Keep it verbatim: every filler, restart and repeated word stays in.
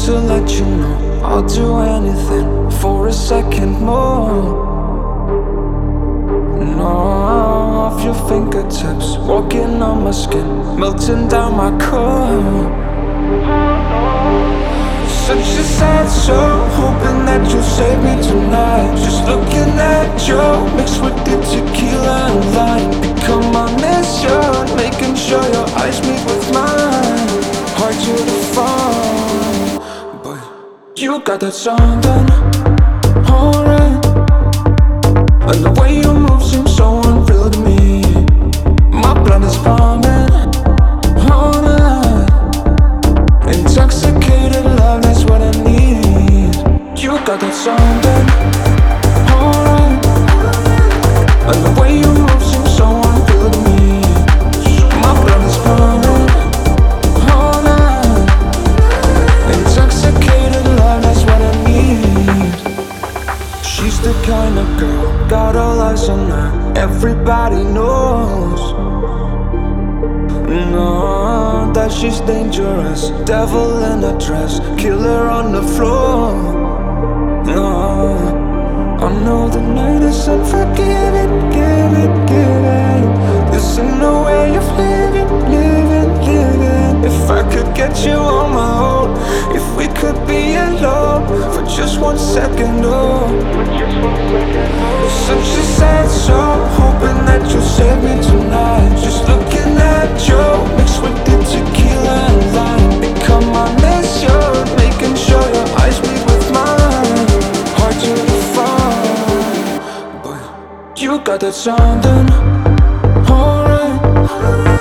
to let you know I'll do anything for a second more. No, off your fingertips, walking on my skin, melting down my core. Such a sad soul, hoping that you'll save me tonight. Just looking at you, mixed with the tequila and lime. Become my mission, making sure your eyes meet with mine. Hard to define, but you got that something, alright. And the way you move seems so unreal to me. My blood is pumping all night. Intoxicated love, that's what I need. You got that something, alright. And the way you move seems so unreal to me. My blood is pumping all night. Intoxicated love, that's what I need. She's the kind of girl, got all eyes on her, everybody knows. No, that she's dangerous, devil in a dress, killer on the floor. No, I know the night is unforgiving, give it, give it. This ain't no way of living, living, living. If I could get you on my own, if we could be alone for just one second, oh. Such a sad soul, hoping that you'll save me tonight. Just looking at you, mixed with the tequila and lime. Become my mission, making sure your eyes meet with mine. Hard to define, but you got that something, alright.